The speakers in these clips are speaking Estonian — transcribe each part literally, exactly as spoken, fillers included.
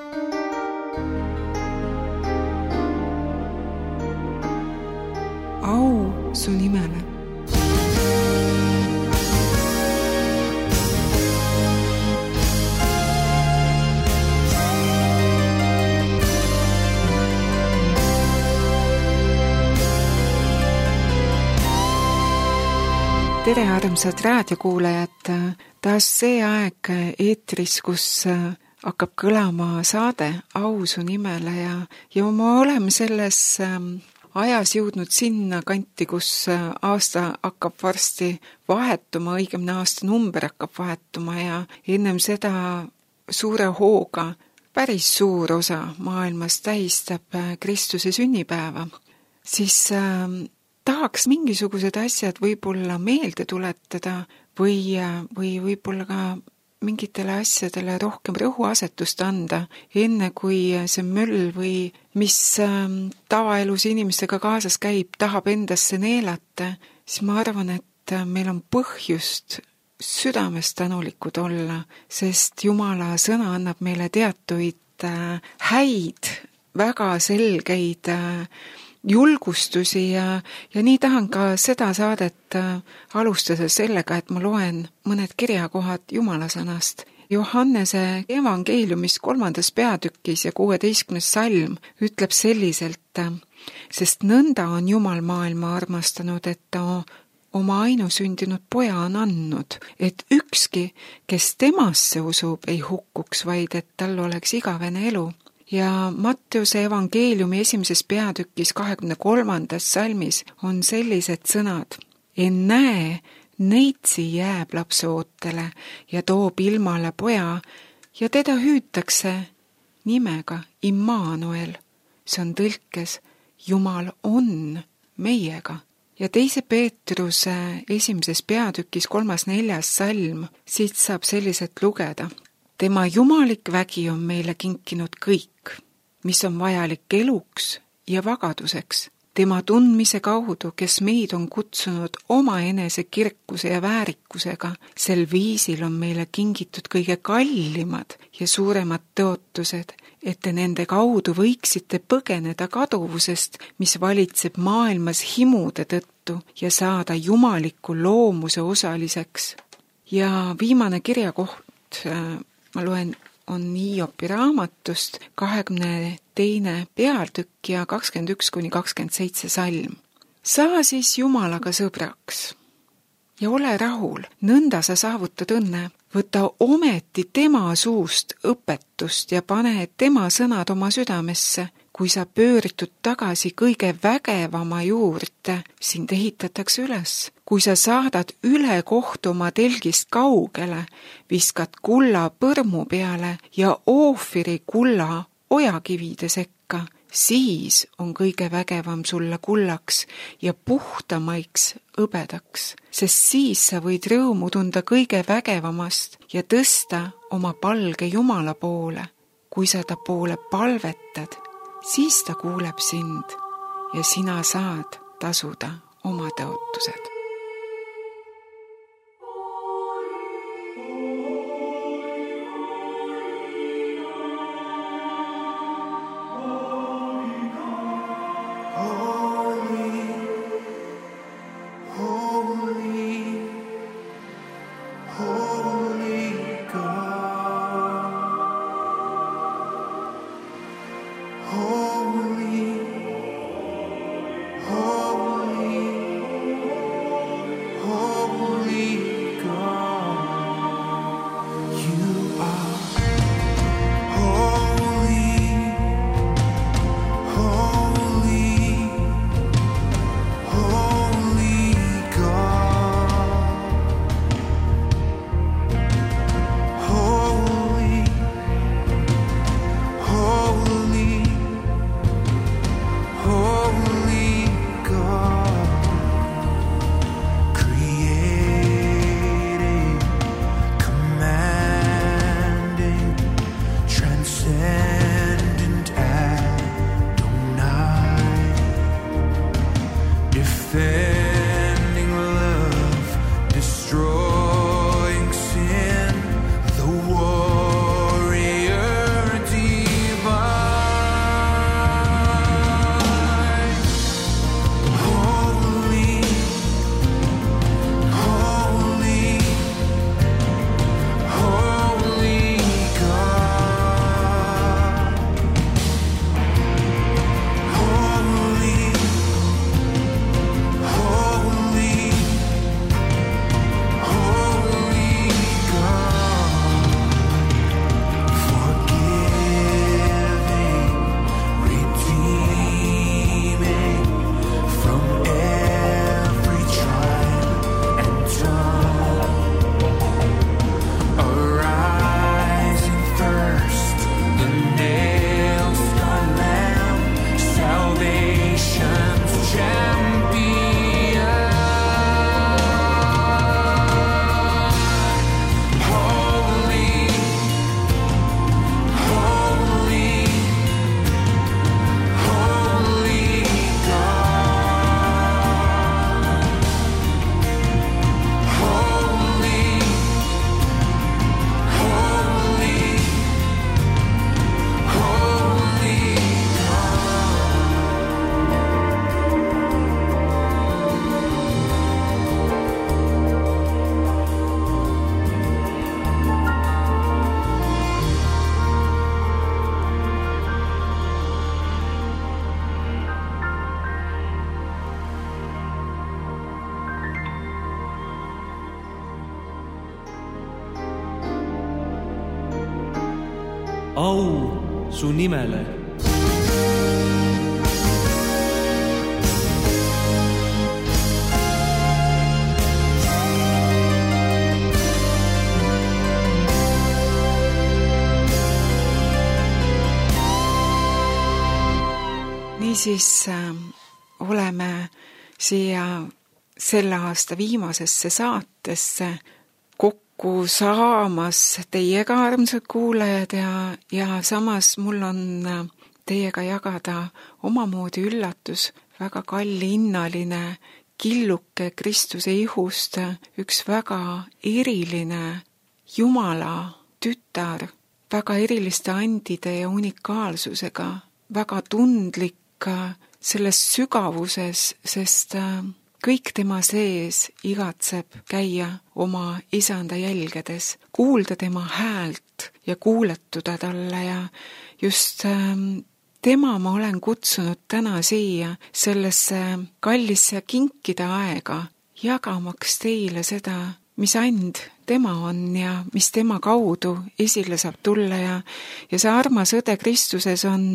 Au su nimele. Tere, armsad raadiokuulajad! Taas see aeg eetris, kus hakkab kõlama saade Au su nimele ja, ja ma oleme selles ajas jõudnud sinna kanti, kus aasta hakkab varsti vahetuma, õigemini aasta number hakkab vahetuma ja ennem seda suure hooga päris suur osa maailmas tähistab Kristuse sünnipäeva, siis tahaks mingisugused asjad võib-olla meelde tuletada või, või võib-olla ka mingitele asjadele rohkem rõhuasetust anda, enne kui see möll või mis tavaelus inimestega kaasas käib, tahab endasse neelata, siis ma arvan, et meil on põhjust südamest tänulikud olla, sest Jumala sõna annab meile teatuid häid, väga selgeid julgustusi ja, ja nii tahan ka seda saadet alustada sellega, et ma loen mõned kirjakohad Jumala sõnast. Johannese evangeeliumis kolmandas peatükis ja kuueteistkümnes salm ütleb selliselt, sest nõnda on Jumal maailma armastanud, et ta oma ainusündinud poja on andnud, et ükski, kes temasse usub, ei hukkuks, vaid et tal oleks igavene elu. Ja Matteuse evangeeliumi esimeses peatükis kahekümne kolmandas salmis on sellised sõnad. Ennäe, neitsi jääb lapse ootele ja toob ilmale poja ja teda hüütakse nimega Immanuel. See on tõlkes Jumal on meiega. Ja teise Peetruse esimeses peatükis kolmas neljas salm, siit saab selliselt lugeda. Tema jumalik vägi on meile kinkinud kõik, mis on vajalik eluks ja vagaduseks. Tema tundmise kaudu, kes meid on kutsunud oma enese kirkuse ja väärikusega, sel viisil on meile kingitud kõige kallimad ja suuremad tõotused, et te nende kaudu võiksite põgeneda kaduvusest, mis valitseb maailmas himude tõttu ja saada jumaliku loomuse osaliseks. Ja viimane kirjakoht ma loen, on Hiopi raamatust kahekümne teine peatükk ja kakskümmend üks kuni kakskümmend seitse salm. Saa siis Jumalaga sõbraks ja ole rahul, nõnda sa saavutad õnne. Võta ometi tema suust õpetust ja pane tema sõnad oma südamesse. Kui sa pööritud tagasi kõige vägevama juurde, sind ehitatakse üles. Kui sa saadad üle kohtu oma telgist kaugele, viskad kulla põrmu peale ja oofiri kulla ojakivide sekka, siis on kõige vägevam sulle kullaks ja puhtamaiks õbedaks, sest siis sa võid rõõmu tunda kõige vägevamast ja tõsta oma palge Jumala poole. Kui sa ta poole palvetad, siis ta kuuleb sind ja sina saad tasuda oma tõotused. Holy, holy, au su nimele. Niisiis äh, oleme siia selle aasta viimasesse saatesse kokku saamas teiega, armsad kuulajad, ja, ja samas mul on teiega jagada omamoodi üllatus, väga kallihinnaline killuke Kristuse ihust, üks väga eriline Jumala tütar, väga eriliste andide ja unikaalsusega, väga tundlik selles sügavuses, sest kõik tema sees igatseb käia oma isanda jälgedes, kuulda tema häält ja kuuletuda talle, ja just tema ma olen kutsunud täna siia sellesse kallisse kinkida aega, jagamaks teile seda, mis and tema on ja mis tema kaudu esile saab tulla, ja, ja see armas õde Kristuses on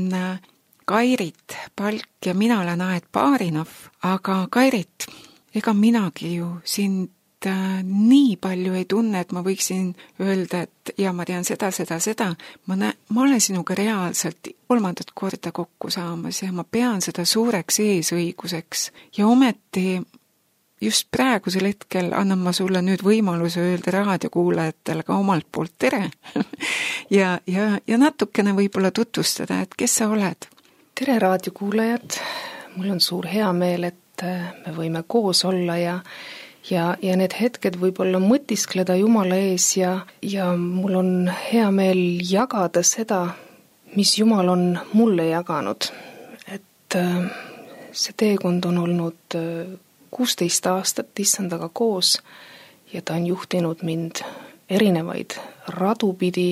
Kairit Palk ja mina olen Aet Baarinov, aga Kairit, ega minagi ju sind äh, nii palju ei tunne, et ma võiksin öelda, et ja ma tean seda, seda, seda, ma, nä- ma olen sinuga reaalselt kolmandat korda kokku saamas ja ma pean seda suureks eesõiguseks ja ometi just praegusel hetkel annan ma sulle nüüd võimaluse öelda raadiokuulajatele ka omalt poolt tere ja, ja, ja natukene võib-olla tutvustada, et kes sa oled? Tere raadiokuulajad, mul on suur hea meel, et me võime koos olla ja, ja, ja need hetked võib-olla mõtiskleda Jumala ees ja, ja mul on hea meel jagada seda, mis Jumal on mulle jaganud. Et see teekond on olnud kuusteist aastat issandaga koos ja ta on juhtinud mind erinevaid radu pidi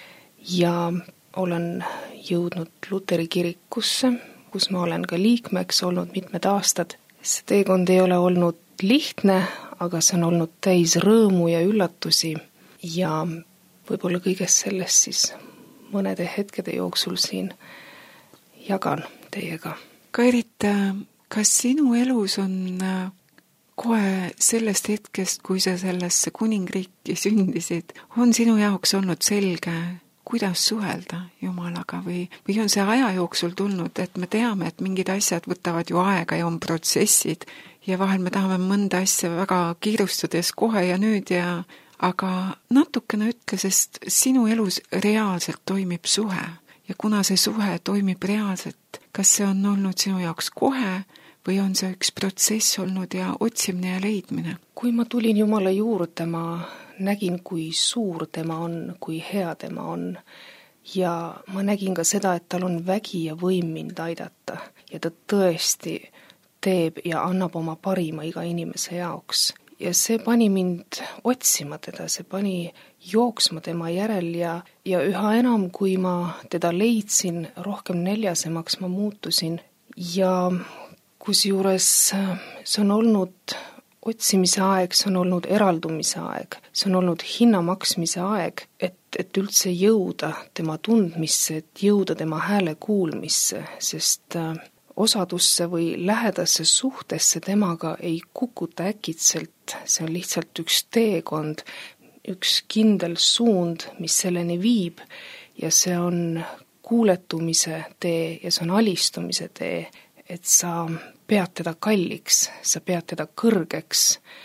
ja olen jõudnud Luteri kirikusse, kus ma olen ka liikmeks olnud mitmed aastad. See teekond ei ole olnud lihtne, aga see on olnud täis rõõmu ja üllatusi ja võib-olla kõigest sellest siis mõnede hetkede jooksul siin jagan teiega. Kairit, kas sinu elus on kohe sellest hetkest, kui sa sellesse kuningriiki sündisid, on sinu jaoks olnud selge, kuidas suhelda Jumalaga või, või on see aja jooksul tulnud, et me teame, et mingid asjad võtavad ju aega ja on protsessid ja vahel me tahame mõnda asja väga kiirustades kohe ja nüüd ja aga natukene ütle, sest sinu elus reaalselt toimib suhe ja kuna see suhe toimib reaalselt, kas see on olnud sinu jaoks kohe või on see üks protsess olnud ja otsimine ja leidmine? Kui ma tulin Jumala juurde, ma nägin, kui suur tema on, kui hea tema on ja ma nägin ka seda, et tal on vägi ja võim mind aidata ja ta tõesti teeb ja annab oma parima iga inimese jaoks. Ja see pani mind otsima teda, see pani jooksma tema järel ja, ja üha enam, kui ma teda leidsin, rohkem neljasemaks ma muutusin ja kusjuures see on olnud otsimise aeg, see on olnud eraldumise aeg, see on olnud hinna maksmise aeg, et, et üldse jõuda tema tundmisse, et jõuda tema hääle kuulmisse, sest osadusse või lähedasse suhtesse temaga ei kukuta äkitselt, see on lihtsalt üks teekond, üks kindel suund, mis selleni viib ja see on kuuletumise tee ja see on alistumise tee, et sa pead teda kalliks, sa pead teda kõrgeks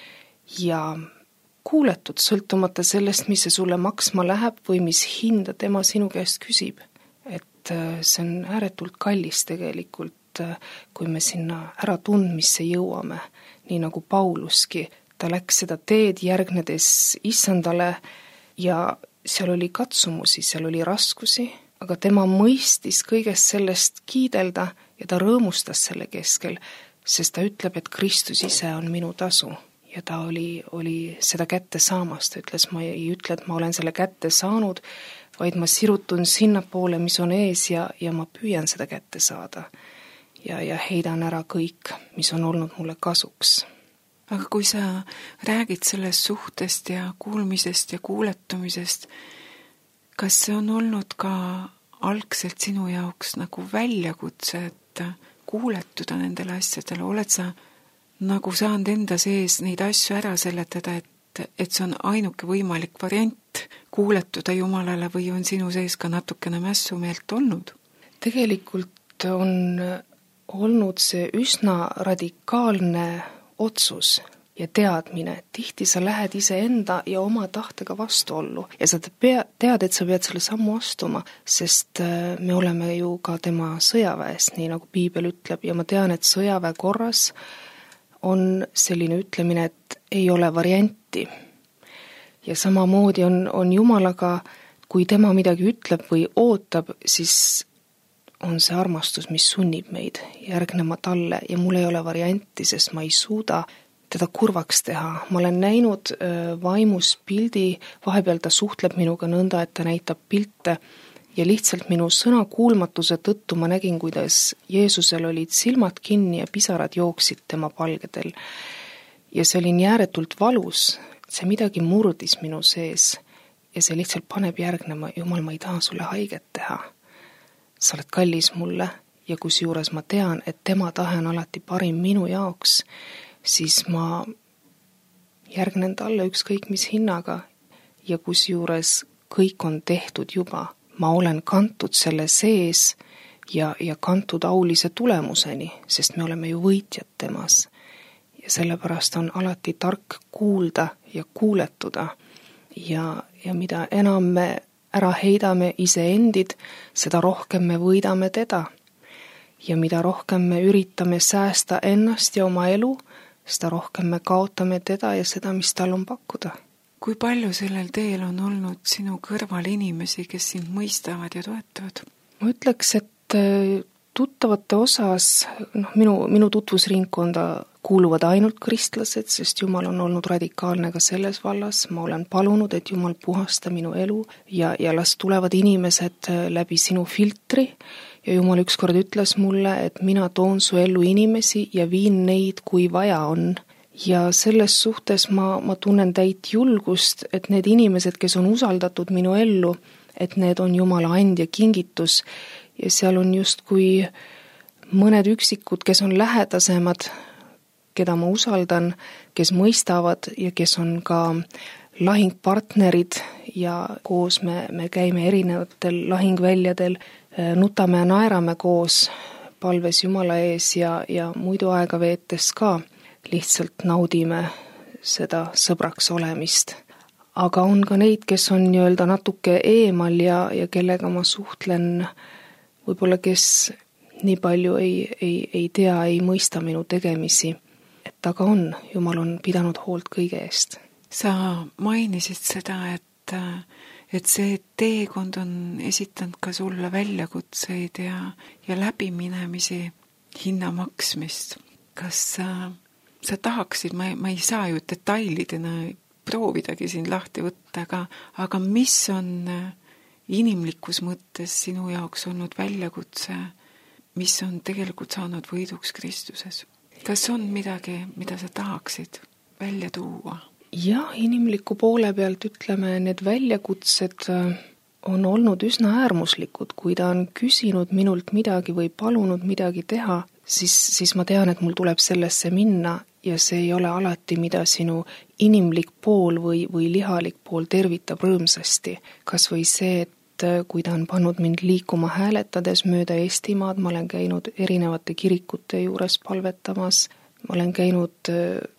ja kuuletud sõltumata sellest, mis see sulle maksma läheb või mis hinda tema sinu käest küsib. Et see on ääretult kallis tegelikult, kui me sinna äratundmisse jõuame, nii nagu Pauluski. Ta läks seda teed järgnedes issandale ja seal oli katsumusi, seal oli raskusi, aga tema mõistis kõigest sellest kiidelda ja ta rõõmustas selle keskel, sest ta ütleb, et Kristus ise on minu tasu. Ja ta oli, oli seda kätte saamas, ta ütles, ma ei ütle, et ma olen selle kätte saanud, vaid ma sirutun sinna poole, mis on ees ja, ja ma püüan seda kätte saada. Ja, ja heidan ära kõik, mis on olnud mulle kasuks. Aga kui sa räägid sellest suhtest ja kuulmisest ja kuuletumisest, kas see on olnud ka algselt sinu jaoks nagu väljakutse, et kuuletuda nendele asjadele, oled sa nagu saanud enda sees neid asju ära seletada, et, et see on ainuke võimalik variant kuuletuda Jumalale või on sinu sees ka natukene mässumeelt olnud? Tegelikult on olnud see üsna radikaalne otsus ja teadmine, tihti sa lähed iseenda ja oma tahtega vastuollu ja sa pea, tead, et sa pead selle sammu astuma, sest me oleme ju ka tema sõjaväes, nii nagu piibel ütleb, ja ma tean, et sõjaväe korras on selline ütlemine, et ei ole varianti. Ja samamoodi on, on Jumalaga, kui tema midagi ütleb või ootab, siis on see armastus, mis sunnib meid järgnema talle ja mul ei ole varianti, sest ma ei suuda teda kurvaks teha. Ma olen näinud äh, vaimus pildi, vahepeal ta suhtleb minuga nõnda, et ta näitab pilte ja lihtsalt minu sõnakuulmatuse tõttu ma nägin, kuidas Jeesusel olid silmad kinni ja pisarad jooksid tema palgedel. Ja see oli nii ääretult valus, see midagi murdis minu sees ja see lihtsalt paneb järgnema, Jumal, ma ei taha sulle haiget teha. Sa oled kallis mulle ja kusjuures ma tean, et tema tahe on alati parim minu jaoks, siis ma järgnen talle ükskõik mis hinnaga ja kusjuures kõik on tehtud juba. Ma olen kantud selle sees ja, ja kantud aulise tulemuseni, sest me oleme ju võitjad temas. Ja sellepärast on alati tark kuulda ja kuuletuda ja, ja mida enam me ära heidame iseendid, seda rohkem me võidame teda. Ja mida rohkem me üritame säästa ennast ja oma elu, seda rohkem me kaotame teda ja seda, mis tal on pakkuda. Kui palju sellel teel on olnud sinu kõrval inimesi, kes sind mõistavad ja toetavad? Ma ütleks, et tuttavate osas, noh, minu, minu tutvusringkonda kuuluvad ainult kristlased, sest Jumal on olnud radikaalne ka selles vallas. Ma olen palunud, et Jumal puhasta minu elu ja, ja las tulevad inimesed läbi sinu filtri. Ja Jumal ükskord ütles mulle, et mina toon su ellu inimesi ja viin neid, kui vaja on. Ja selles suhtes ma, ma tunnen täit julgust, et need inimesed, kes on usaldatud minu ellu, et need on Jumala and ja kingitus. Ja seal on just kui mõned üksikud, kes on lähedasemad, keda ma usaldan, kes mõistavad ja kes on ka lahingpartnerid ja koos me, me käime erinevatel lahingväljadel, nutame ja naerame koos palves Jumala ees ja, ja muidu aega veetes ka lihtsalt naudime seda sõbraks olemist. Aga on ka neid, kes on nii-öelda natuke eemal ja, ja kellega ma suhtlen, võib-olla kes nii palju ei, ei, ei tea, ei mõista minu tegemisi. Et aga on, Jumal on pidanud hoolt kõige eest. Sa mainisid seda, et, et see teekond on esitanud ka sulle väljakutseid ja, ja läbiminemisi, hinna maksmist. Kas sa, sa tahaksid, ma, ma ei saa ju detailidena proovidagi siin lahti võtta, aga, aga mis on inimlikus mõttes sinu jaoks olnud väljakutse, mis on tegelikult saanud võiduks Kristuses? Kas on midagi, mida sa tahaksid välja tuua? Jah, inimliku poole pealt ütleme, need väljakutsed on olnud üsna äärmuslikud. Kui ta on küsinud minult midagi või palunud midagi teha, siis, siis ma tean, et mul tuleb sellesse minna ja see ei ole alati, mida sinu inimlik pool või, või lihalik pool tervitab rõõmsasti. Kas või see, et kui ta on pannud mind liikuma hääletades mööda Eestimaad, ma olen käinud erinevate kirikute juures palvetamas, ma olen käinud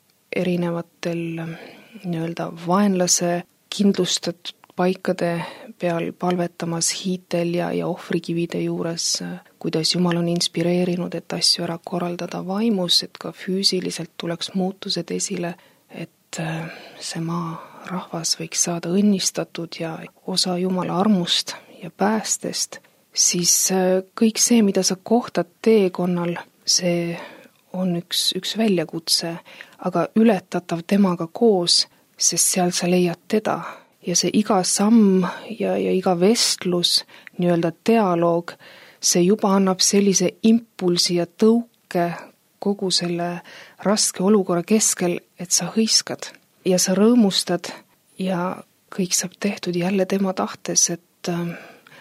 erinevatel nii-öelda vaenlase kindlustatud paikade peal palvetamas hiitel ja, ja ohvrikivide juures, kuidas Jumal on inspireerinud, et asju ära korraldada vaimus, et ka füüsiliselt tuleks muutused esile, et see maa rahvas võiks saada õnnistatud ja osa Jumala armust ja päästest, siis kõik see, mida sa kohtad teekonnal, see on üks, üks väljakutse, aga ületatav temaga koos, sest seal sa leiad teda. Ja see iga samm ja, ja iga vestlus, nii-öelda dialoog, see juba annab sellise impulsi ja tõuke kogu selle raske olukorra keskel, et sa hõiskad ja sa rõõmustad ja kõik saab tehtud jälle tema tahtes, et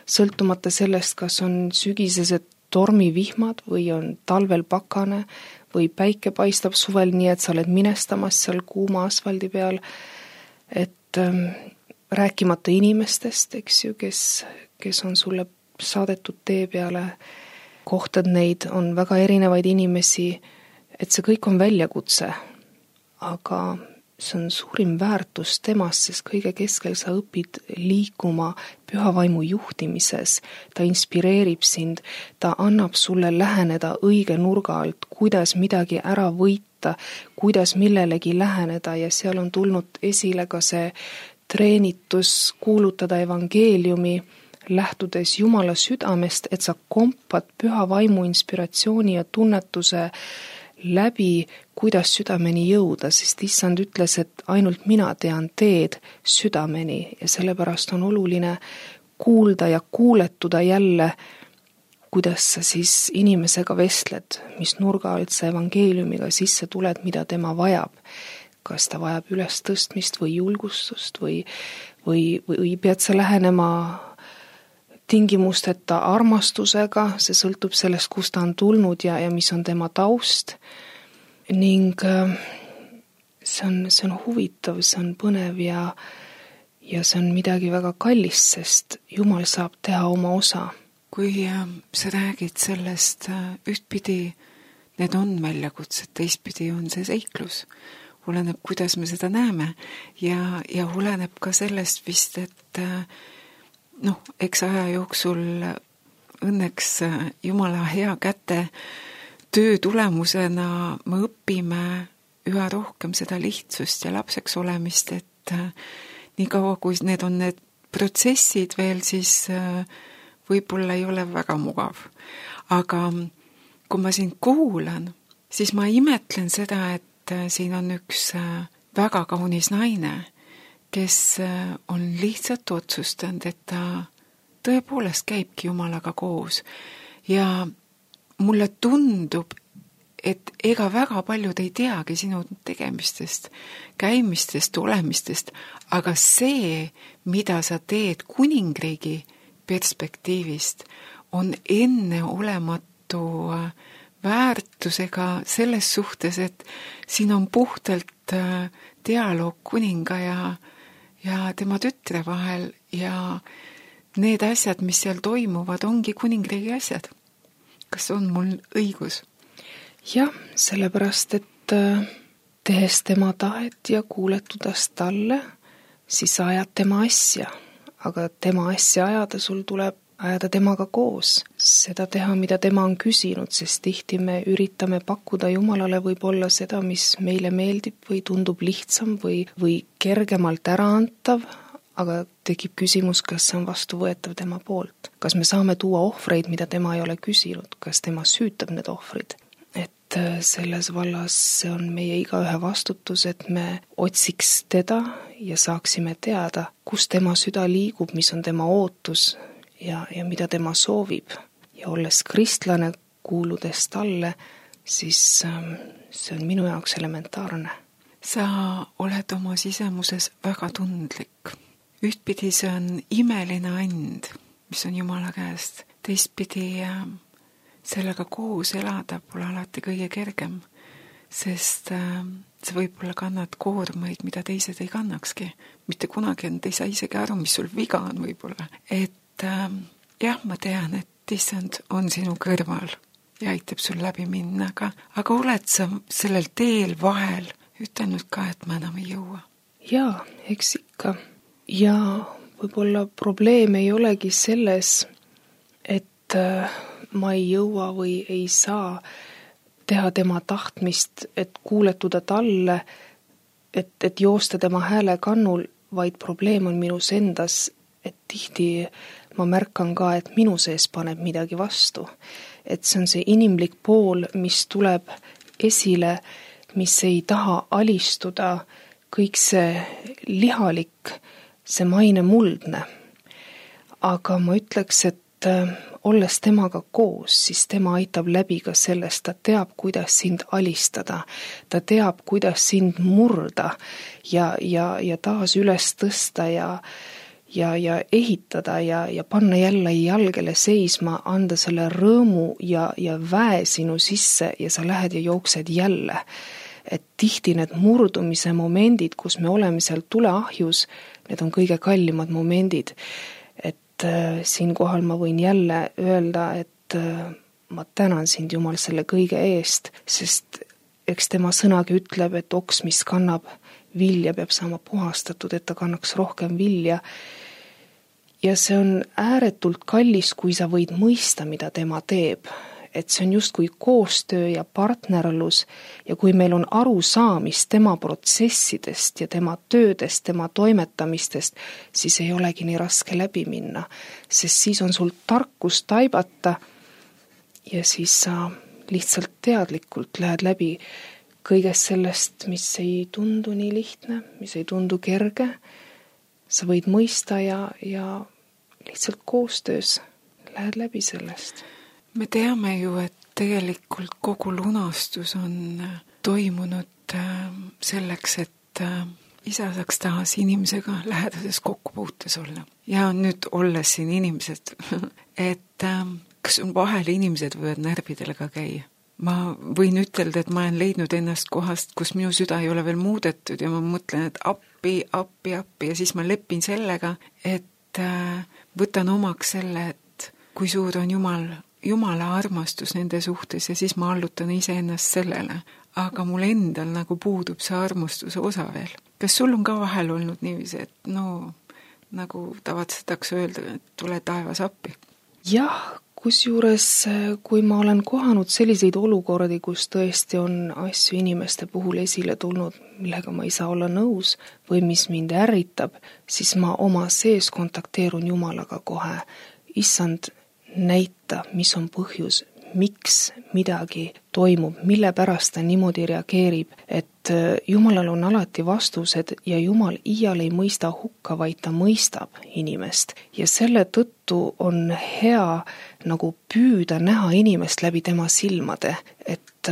sõltumata sellest, kas on sügisesed tormivihmad või on talvel pakane või päike paistab suvel nii, et sa oled minestamas seal kuuma asfaldi peal, et ähm, rääkimata inimestest, eks ju, kes, kes on sulle saadetud tee peale, kohtad neid, on väga erinevaid inimesi, et see kõik on väljakutse, aga see on suurim väärtus temast, sest kõige keskel sa õpid liikuma püha vaimu juhtimises, ta inspireerib sind, ta annab sulle läheneda õige nurga alt, kuidas midagi ära võita, kuidas millelegi läheneda ja seal on tulnud esile ka see treenitus kuulutada evangeeliumi, lähtudes Jumala südamest, et sa kompad püha vaimu inspiratsiooni ja tunnetuse läbi, kuidas südameni jõuda, sest issand ütles, et ainult mina tean teed südameni ja sellepärast on oluline kuulda ja kuuletuda jälle, kuidas sa siis inimesega vestled, mis nurga alt sa evangeeliumiga sisse tuled, mida tema vajab. Kas ta vajab üles tõstmist või julgustust või, või, või pead sa lähenema tingimusteta armastusega, see sõltub sellest, kust ta on tulnud ja, ja mis on tema taust. Ning see on, see on huvitav, see on põnev ja, ja see on midagi väga kallist, sest Jumal saab teha oma osa. Kui sa räägid sellest ühtpidi, need on väljakutsed, teistpidi on see seiklus. Oleneb, kuidas me seda näeme ja, ja oleneb ka sellest vist, et noh, eks aja jooksul õnneks Jumala hea käte töö tulemusena me õpime üha rohkem seda lihtsust ja lapseks olemist, et nii kaua, kui need on need protsessid veel, siis võib-olla ei ole väga mugav. Aga kui ma sind kuulan, siis ma imetlen seda, et siin on üks väga kaunis naine, kes on lihtsalt otsustanud, et ta tõepoolest käibki Jumalaga koos. Ja mulle tundub, et ega väga paljud ei teagi sinu tegemistest, käimistest, olemistest, aga see, mida sa teed kuningriigi perspektiivist, on enneolematu väärtusega selles suhtes, et siin on puhtalt dialoog kuninga ja, ja tema tütre vahel ja need asjad, mis seal toimuvad, ongi kuningriigi asjad. Kas on mul õigus? Jah, sellepärast, et tehes tema tahet ja kuuletudas talle, siis ajad tema asja, aga tema asja ajada sul tuleb ajada temaga koos, seda teha, mida tema on küsinud, sest tihti me üritame pakkuda Jumalale võib-olla seda, mis meile meeldib või tundub lihtsam või, või kergemalt äraantav, aga tekib küsimus, kas see on vastuvõetav tema poolt. Kas me saame tuua ohvreid, mida tema ei ole küsinud, kas tema süütab need ohvrid? Et selles vallas see on meie igaühe vastutus, et me otsiks teda ja saaksime teada, kus tema süda liigub, mis on tema ootus, ja, ja mida tema soovib. Ja olles kristlane, kuuludes talle, siis see on minu jaoks elementaarne. Sa oled oma sisemuses väga tundlik. Ühtpidi see on imeline and, mis on Jumala käest. Teistpidi sellega koos elada pole alati kõige kergem, sest sa võib-olla kannad koormaid, mida teised ei kannakski. Mitte kunagi on, ei saa isegi aru, mis sul viga on võib-olla. Et jah, ma tean, et issand on sinu kõrval ja aitab sul läbi minna, aga, aga oled sa sellel teel vahel ütelnud ka, et ma enam ei jõua? Jaa, eks ikka. Ja võib-olla probleem ei olegi selles, et ma ei jõua või ei saa teha tema tahtmist, et kuuletuda talle, et, et joosta tema hääle kannul, vaid probleem on minus endas, et tihti ma märkan ka, et minu sees paneb midagi vastu. Et see on see inimlik pool, mis tuleb esile, mis ei taha alistuda, kõik see lihalik, see maine muldne. Aga ma ütleks, et olles temaga koos, siis tema aitab läbi ka sellest, ta teab, kuidas sind alistada, ta teab, kuidas sind murda ja, ja, ja taas üles tõsta ja ja, ja ehitada ja, ja panna jälle jalgele seisma, anda selle rõõmu ja, ja väe sinu sisse ja sa lähed ja jooksed jälle. Et tihti need murdumise momendid, kus me oleme seal tuleahjus, need on kõige kallimad momendid. Et äh, siinkohal ma võin jälle öelda, et äh, ma tänan sind, Jumal, selle kõige eest, sest eks tema sõnagi ütleb, et oks, mis kannab vilja, peab saama puhastatud, et ta kannaks rohkem vilja. Ja see on ääretult kallis, kui sa võid mõista, mida tema teeb. Et see on just kui koostöö ja partnerlus ja kui meil on arusaamist tema protsessidest ja tema töödest, tema toimetamistest, siis ei olegi nii raske läbi minna, sest siis on sul tarkus taibata ja siis sa lihtsalt teadlikult lähed läbi kõigest sellest, mis ei tundu nii lihtne, mis ei tundu kerge. Sa võid mõista ja, ja lihtsalt koostöös lähed läbi sellest. Me teame ju, et tegelikult kogu lunastus on toimunud selleks, et isa saaks taas inimesega lähedases kokkupuutes olla. Ja nüüd olles siin inimesed, et kas on vahel inimesed võivad närvidele ka käia. Ma võin ütelda, et ma olen leidnud ennast kohast, kus minu süda ei ole veel muudetud ja ma mõtlen, et appi, appi, appi ja siis ma lepin sellega, et võtan omaks selle, et kui suur on Jumal Jumala armastus nende suhtes ja siis ma allutan iseennast sellele. Aga mul endal nagu puudub see armastuse osa veel. Kas sul on ka vahel olnud niiviisi, et no, nagu tavatsetakse öelda, et tule taevas appi? Jah, kusjuures kui ma olen kohanud selliseid olukordi, kus tõesti on asju inimeste puhul esile tulnud, millega ma ei saa olla nõus või mis mind ärritab, siis ma oma sees kontakteerun Jumalaga kohe. Issand, näita, mis on põhjus, miks midagi toimub, mille pärast ta niimoodi reageerib, et Jumalal on alati vastused ja Jumal iial ei mõista hukka, vaid ta mõistab inimest. Ja selle tõttu on hea nagu püüda näha inimest läbi tema silmade, et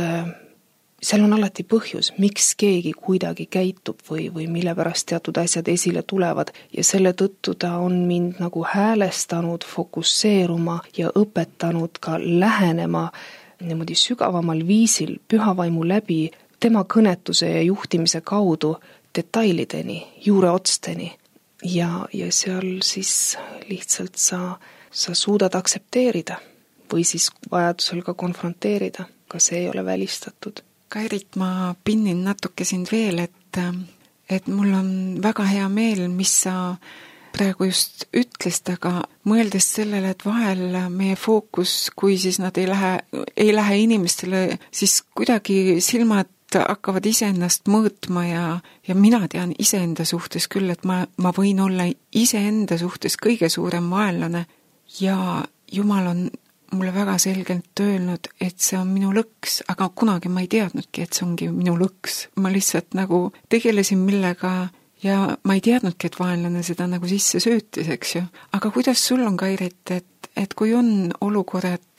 seal on alati põhjus, miks keegi kuidagi käitub või, või mille pärast teatud asjad esile tulevad ja selle tõttu ta on mind nagu häälestanud, fokusseeruma ja õpetanud ka lähenema niimoodi sügavamal viisil pühavaimu läbi tema kõnetuse ja juhtimise kaudu detailideni, juureotsteni ja, ja seal siis lihtsalt sa, sa suudad aksepteerida või siis vajadusel ka konfronteerida, ka see ei ole välistatud. Kairit, ma pinnin natuke sind veel, et, et mul on väga hea meel, mis sa praegu just ütlesid, aga mõeldes sellele, et vahel meie fookus, kui siis nad ei lähe, ei lähe inimestele, siis kuidagi silmad hakkavad iseennast mõõtma ja, ja mina tean iseenda suhtes küll, et ma, ma võin olla iseenda suhtes kõige suurem vaenlane ja Jumal on mulle väga selgelt öelnud, et see on minu lõks, aga kunagi ma ei teadnudki, et see ongi minu lõks. Ma lihtsalt nagu tegelesin millega ja ma ei teadnudki, et vaenlane seda nagu sisse söötis, eks ju. Aga kuidas sul on, Kairit, et, et kui on olukorrad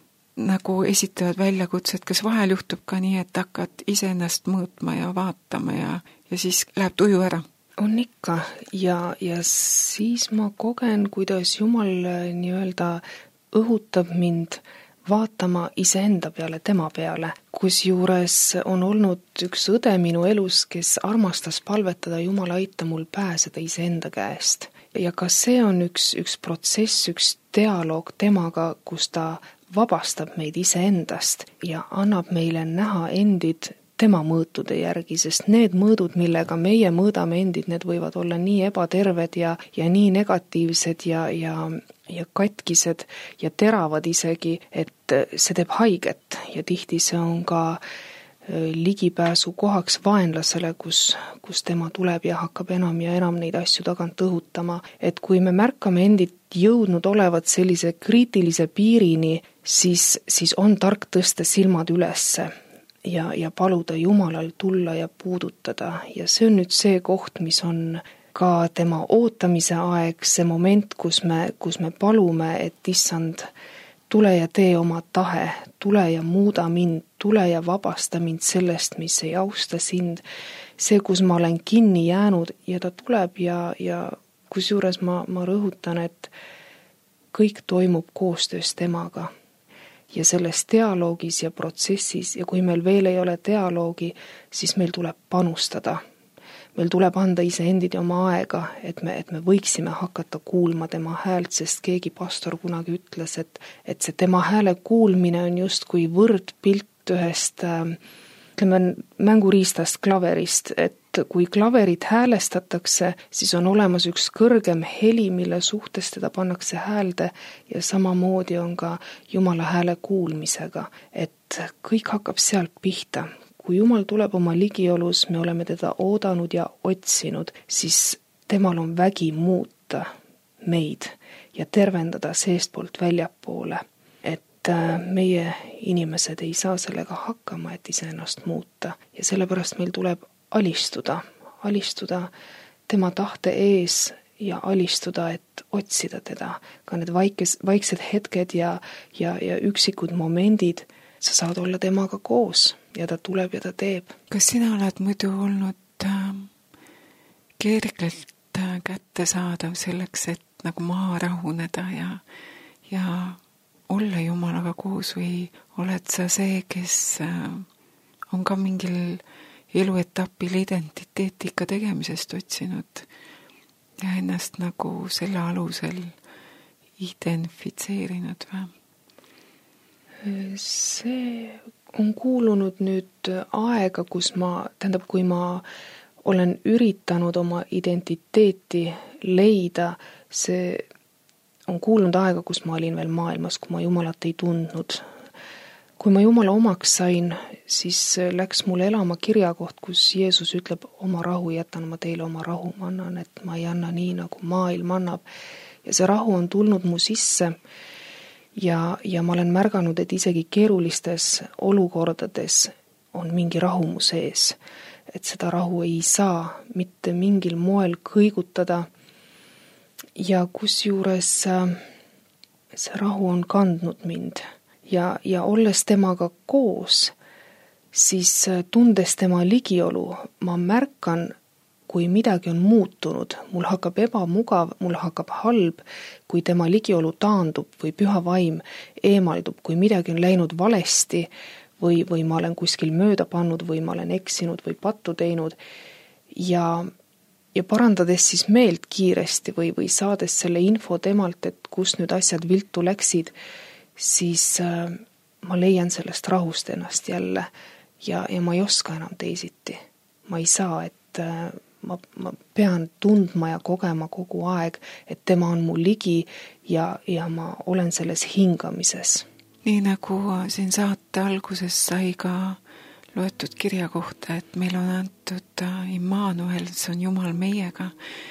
nagu esitavad väljakutsed, kas vahel juhtub ka nii, et hakkad iseennast mõõtma ja vaatama ja, ja siis läheb tuju ära? On ikka ja, ja siis ma kogen, kuidas Jumal nii-öelda õhutab mind vaatama iseenda peale, tema peale, kus juures on olnud üks õde minu elus, kes armastas palvetada, Jumal, aita mul pääseda iseenda käest. Ja ka see on üks, üks protsess, üks dialoog temaga, kus ta vabastab meid iseendast ja annab meile näha endid tema mõõtude järgi, sest need mõõdud, millega meie mõõdame endid, need võivad olla nii ebaterved ja, ja nii negatiivsed ja, ja, ja katkised ja teravad isegi, et see teeb haiget ja tihti see on ka ligipääsu kohaks vaenlasele, kus, kus tema tuleb ja hakkab enam ja enam neid asju tagant õhutama. Et kui me märkame endid jõudnud olevat sellise kriitilise piirini, siis, siis on tark tõsta silmad ülesse ja, ja paluda Jumalal tulla ja puudutada. Ja see on nüüd see koht, mis on ka tema ootamise aeg, see moment, kus me, kus me palume, et issand, tule ja tee oma tahe, tule ja muuda mind, tule ja vabasta mind sellest, mis ei austa sind. See, kus ma olen kinni jäänud ja ta tuleb ja, ja kusjuures ma, ma rõhutan, et kõik toimub koostöös temaga. Ja selles dialoogis ja protsessis, ja kui meil veel ei ole dialoogi, siis meil tuleb panustada. Meil tuleb anda iseendid oma aega, et me, et me võiksime hakata kuulma tema häält, sest keegi pastor kunagi ütles, et, et see tema hääle kuulmine on just kui võrdpilt ühest ütleme, mänguriistast klaverist, et kui klaverit häälestatakse, siis on olemas üks kõrgem heli, mille suhtes teda pannakse häälde ja samamoodi on ka Jumala hääle kuulmisega, et kõik hakkab sealt pihta. Kui Jumal tuleb oma ligiolus, me oleme teda oodanud ja otsinud, siis temal on vägi muuta meid ja tervendada seestpoolt väljapoole, et meie inimesed ei saa sellega hakkama, et iseennast muuta ja sellepärast meil tuleb alistuda, alistuda tema tahte ees ja alistuda, et otsida teda. Ka need vaikes, vaiksed hetked ja, ja, ja üksikud momendid, sa saad olla temaga koos ja ta tuleb ja ta teeb. Kas sina oled muidu olnud äh, kergelt äh, kätte saadav selleks, et nagu maha rahuneda ja, ja olla Jumalaga koos või oled sa see, kes äh, on ka mingil eluetapil identiteeti ikka tegemisest otsinud ja ennast nagu selle alusel identifitseerinud või? See on kuulunud nüüd aega, kus ma, tähendab, kui ma olen üritanud oma identiteeti leida, see on kuulunud aega, kus ma olin veel maailmas, kui ma Jumalat ei tundnud. Kui ma Jumala omaks sain, siis läks mulle elama kirjakoht, kus Jeesus ütleb, oma rahu jätan ma teile, oma rahu ma annan, et ma ei anna nii, nagu maailm annab. Ja see rahu on tulnud mu sisse ja, ja ma olen märganud, et isegi keerulistes olukordades on mingi rahu mu sees. Et seda rahu ei saa mitte mingil moel kõigutada ja kusjuures see rahu on kandnud mind. Ja, ja olles temaga koos, siis tundes tema ligiolu, ma märkan, kui midagi on muutunud, mul hakkab ebamugav, mul hakkab halb, kui tema ligiolu taandub või püha vaim eemaldub, kui midagi on läinud valesti või, või ma olen kuskil mööda pannud või ma olen eksinud või pattu teinud ja, ja parandades siis meelt kiiresti või, või saades selle info temalt, et kus nüüd asjad viltu läksid, siis äh, ma leian sellest rahust ennast jälle ja, ja ma ei oska enam teisiti. Ma ei saa, et äh, ma, ma pean tundma ja kogema kogu aeg, et tema on mu ligi ja, ja ma olen selles hingamises. Nii nagu siin saate alguses sai ka loetud kirja kohta, et meil on antud Immanuel, see on Jumal meiega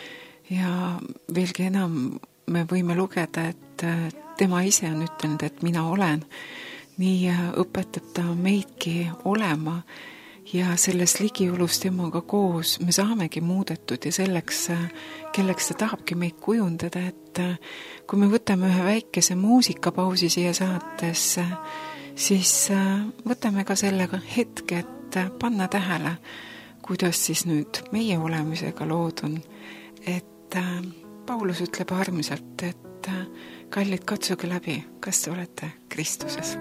ja veelgi enam me võime lugeda, et tema ise on ütelnud, et mina olen. Nii õpetab ta meidki olema ja selles ligiolus temaga koos me saamegi muudetud ja selleks, kelleks ta tahabki meid kujundada, et kui me võtame ühe väikese muusikapausi siia saatesse, siis võtame ka sellega hetke, et panna tähele, kuidas siis nüüd meie olemisega lood on. Et Paulus ütleb armsalt, et kallid, katsuge läbi, kas te olete Kristuses.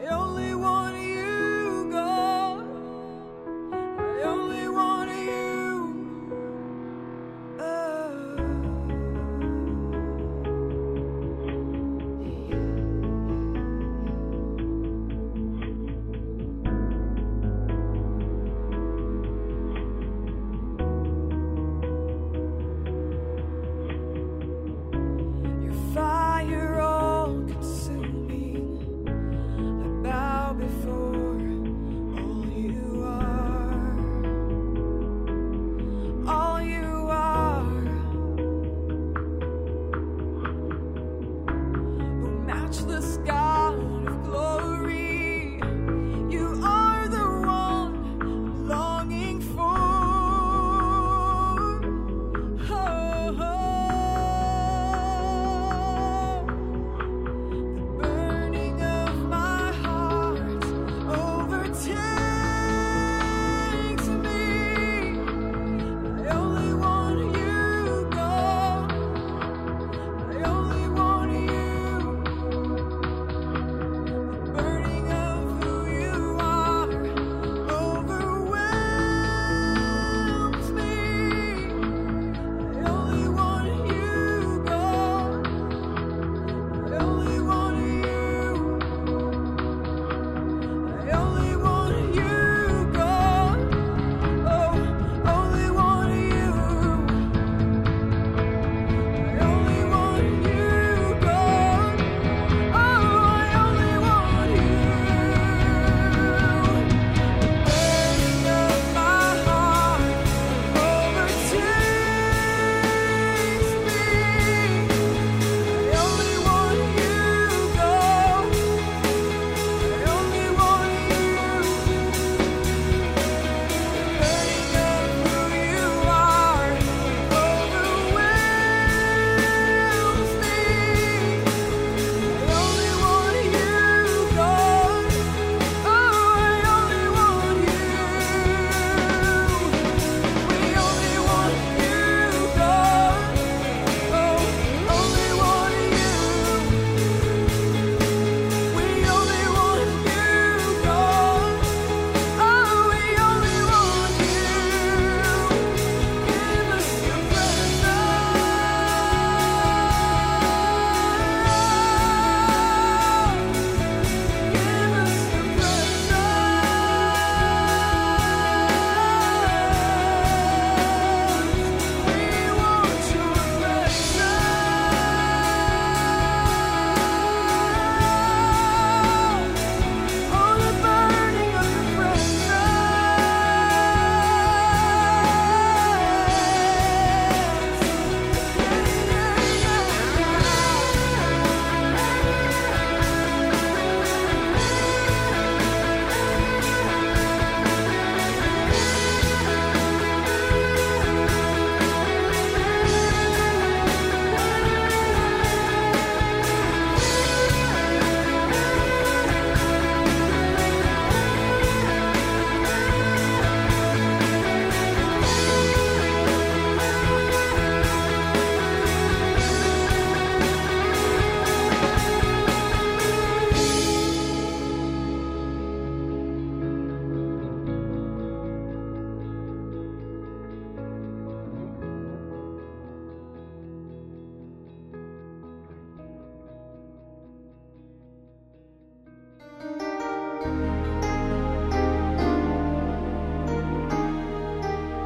I only want you.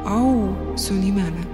au su nimele.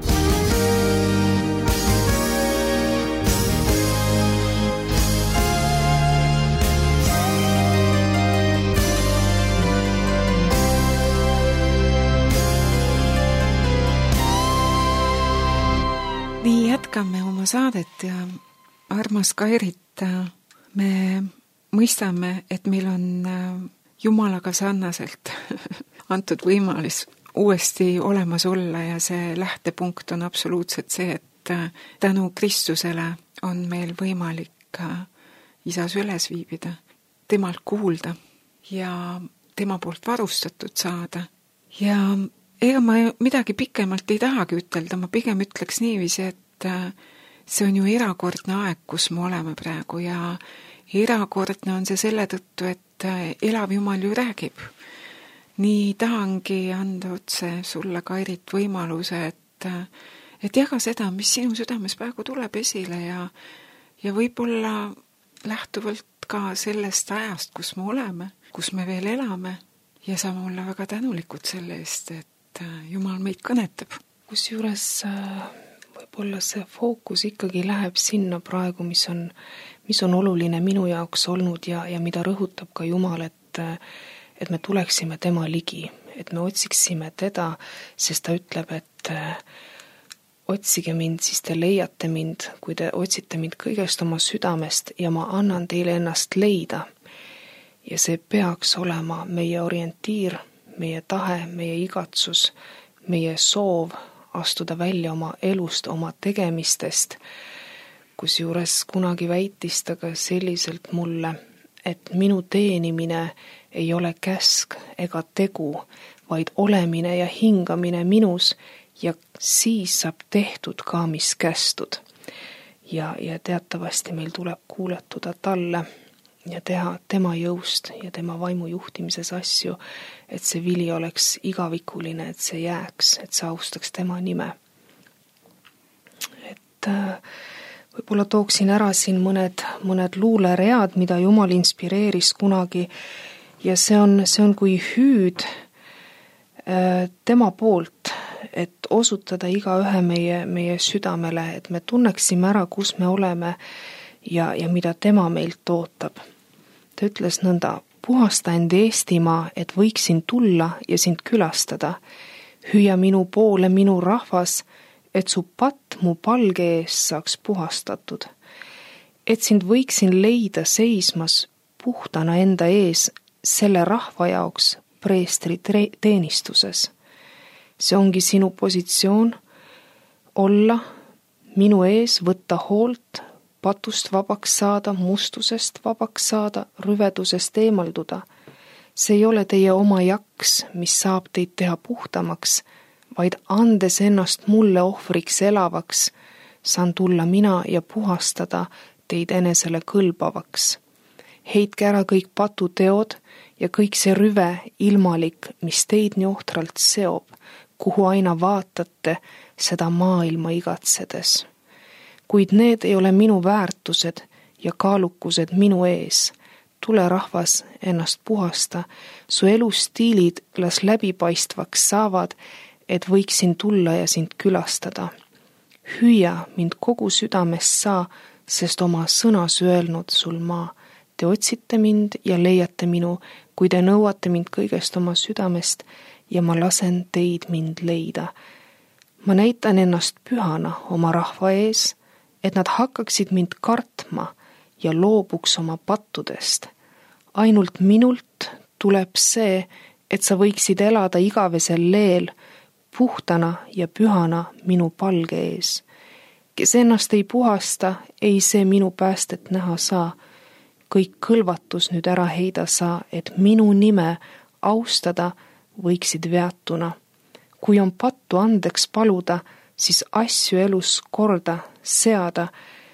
Nii jätkame oma saadet ja armas Kairit, me mõistame, et meil on Jumalaga sarnaselt antud võimalus uuesti olemas olla ja see lähtepunkt on absoluutselt see, et tänu Kristusele on meil võimalik Isas üles viibida, temalt kuulda ja tema poolt varustatud saada. Ja ega ma midagi pikemalt ei tahagi ütelda, ma pigem ütleks niiviisi, et see on ju erakordne aeg, kus me oleme praegu ja erakordne on see selle tõttu, et elav Jumal ju räägib. Nii tahangi anda otse sulle, Kairit, võimaluse, et, et jaga seda, mis sinu südames praegu tuleb esile ja, ja võib-olla lähtuvalt ka sellest ajast, kus me oleme, kus me veel elame ja saame olla väga tänulikud selle eest, et Jumal meid kõnetab. Kusjuures võib-olla see fookus ikkagi läheb sinna praegu, mis on, mis on oluline minu jaoks olnud ja, ja mida rõhutab ka Jumal, et, et me tuleksime tema ligi, et me otsiksime teda, sest ta ütleb, et otsige mind, siis te leiate mind, kui te otsite mind kõigest oma südamest ja ma annan teile ennast leida. Ja see peaks olema meie orientiir, meie tahe, meie igatsus, meie soov astuda välja oma elust, oma tegemistest, kusjuures kunagi väitis ta ka selliselt mulle, et minu teenimine ei ole käsk ega tegu, vaid olemine ja hingamine minus ja siis saab tehtud ka, mis kästud. Ja, ja teatavasti meil tuleb kuuletuda talle ja teha tema jõust ja tema vaimu juhtimises asju, et see vili oleks igavikuline, et see jääks, et see austaks tema nime. Et võib-olla tooksin ära siin mõned, mõned luuleread, mida Jumal inspireeris kunagi ja see on, see on kui hüüd tema poolt, et osutada iga ühe meie, meie südamele, et me tunneksime ära, kus me oleme ja, ja mida tema meilt ootab. Ta ütles nõnda, puhasta end Eestimaa, et võiksin tulla ja sind külastada. Hüüa minu poole minu rahvas, et su patt mu palge ees saaks puhastatud. Et sind võiksin leida seismas puhtana enda ees selle rahva jaoks preestri teenistuses. See ongi sinu positsioon olla minu ees, võtta hoolt, patust vabaks saada, mustusest vabaks saada, rüvedusest eemalduda. See ei ole teie oma jaks, mis saab teid teha puhtamaks, vaid andes ennast mulle ohvriks elavaks, saan tulla mina ja puhastada teid enesele kõlbavaks. Heitke ära kõik patuteod ja kõik see rüve ilmalik, mis teid nii ohtralt seob, kuhu aina vaatate seda maailma igatsedes. Kuid need ei ole minu väärtused ja kaalukused minu ees. Tule rahvas ennast puhasta, su elustiilid las läbipaistvaks saavad, et võiksin tulla ja sind külastada. Hüüa mind kogu südamest saa, sest oma sõnas öelnud sul maa. Te otsite mind ja leiate minu, kui te nõuate mind kõigest oma südamest ja ma lasen teid mind leida. Ma näitan ennast pühana oma rahva ees, et nad hakkaksid mind kartma ja loobuks oma pattudest. Ainult minult tuleb see, et sa võiksid elada igavesel leel, puhtana ja pühana minu palge ees. Kes ennast ei puhasta, ei see minu päästet näha saa. Kõik kõlvatus nüüd ära heida saa, et minu nime austada võiksid veatuna. Kui on pattu andeks paluda, siis asju elus korda seada,